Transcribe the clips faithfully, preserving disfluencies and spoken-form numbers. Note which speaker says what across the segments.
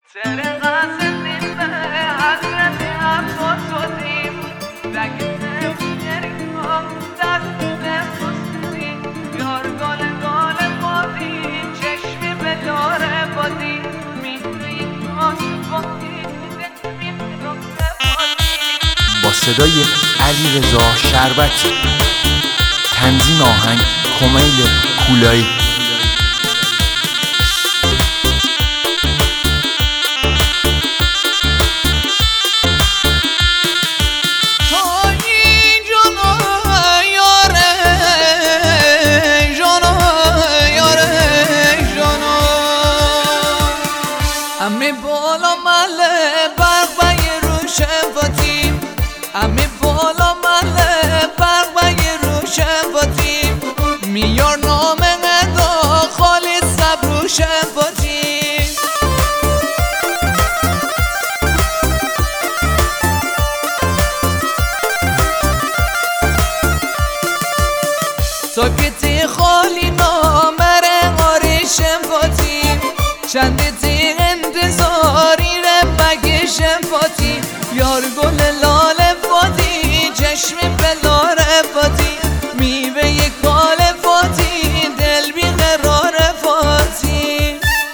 Speaker 1: با صدای علیرضا شربتی، تنظیم آهنگ کمیل کولایی.
Speaker 2: امی بالا مله برق روشن فاتیم، امی بالا مله برق روشن فاتیم، میار نام ندا خالی سب روشن فاتیم. ساکتی خالی نامر قاریشن فاتیم، چندی انتظاری ربگشن فاتی، یار گل لال فاتی، چشم بلار فاتی، میوه یک کال فاتی، دل بی قرار فاتی.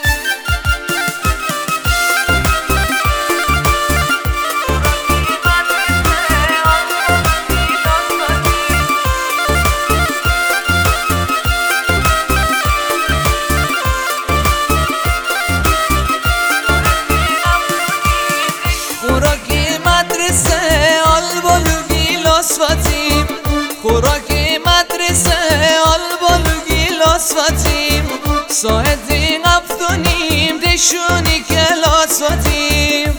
Speaker 2: خوراکی مدرسه آل بالوگی لاس فاتیم، خوراکی مدرسه آل بالوگی لاس فاتیم، ساعتی قفتونیم دشونی کلاس فاتیم.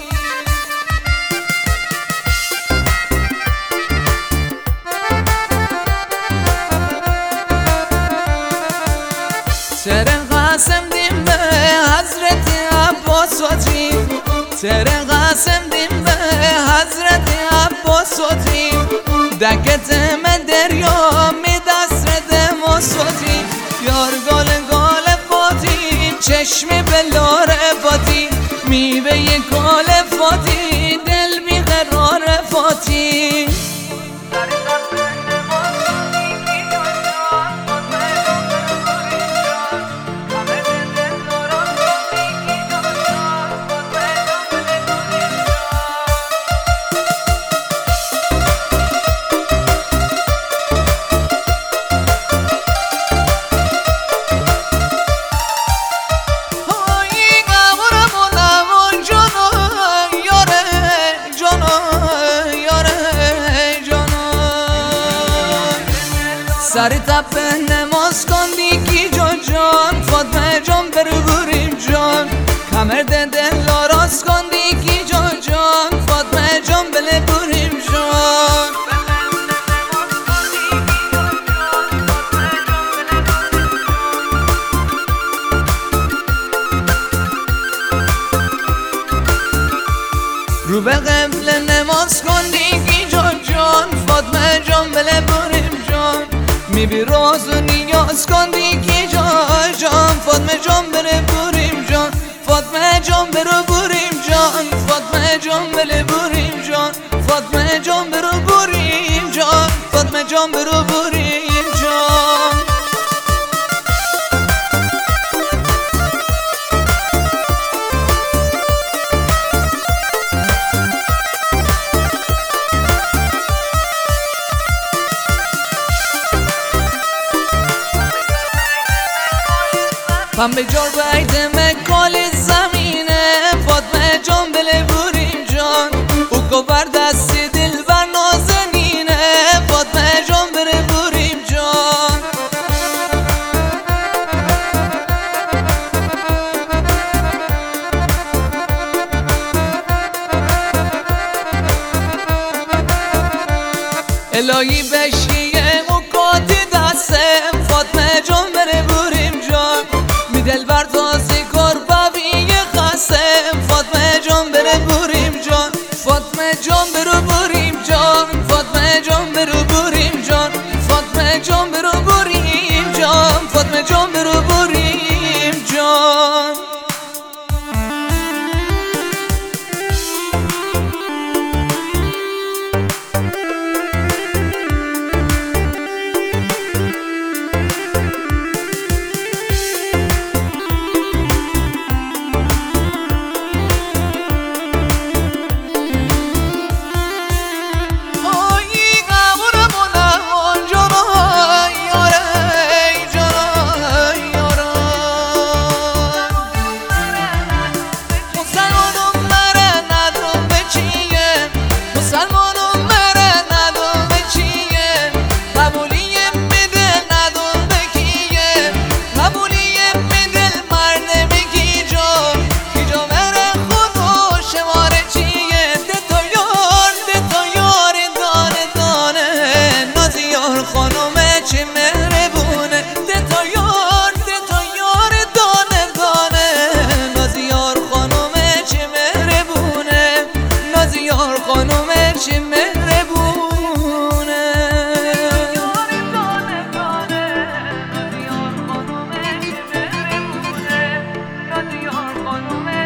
Speaker 2: تر قاسم دیم به حضرت عباس فاتیم، تر قاسم دیم به حضرت عباس فاتیم، دکت من دریا می دست ماس فاتیم، یار گال گال فاتی، چشم بلار فاتی، میوه یک گال فاتی، دل بی قرار فاتی. سر تپه نماز کن دیگی جان جان، فاطمه جان برو بریم جان، کمر دل آراز کن دیگی جان جان، فاطمه جان بله بریم جان. رو به قبله نماز کن دیگی جان جان، فاطمه جان بله بریم جان، میبی راز و نیاز کن دیگی جان جان، فاطمه جان بره بریم جان، فاطمه جان برو بریم جان، فاطمه جان بله بریم جان، فاطمه جان برو بریم جان، فاطمه جان برو بریم جان. پنبه جار بایده مکال زمینه، فاطمه جان بله بریم جان، او کبر دستی دل بر نازنینه، فاطمه جان بره بریم جان. الهی بشیه مکاتی دستم، فاطمه جان بره بریم جان، دل بر تازه کار بوی خستم، فاطمه جان بره بریم جان، فاطمه جان برو بریم جان، فاطمه جان برو بریم جان، فاطمه جان برو بریم جان، فاطمه جان برو بریم جان. خانوم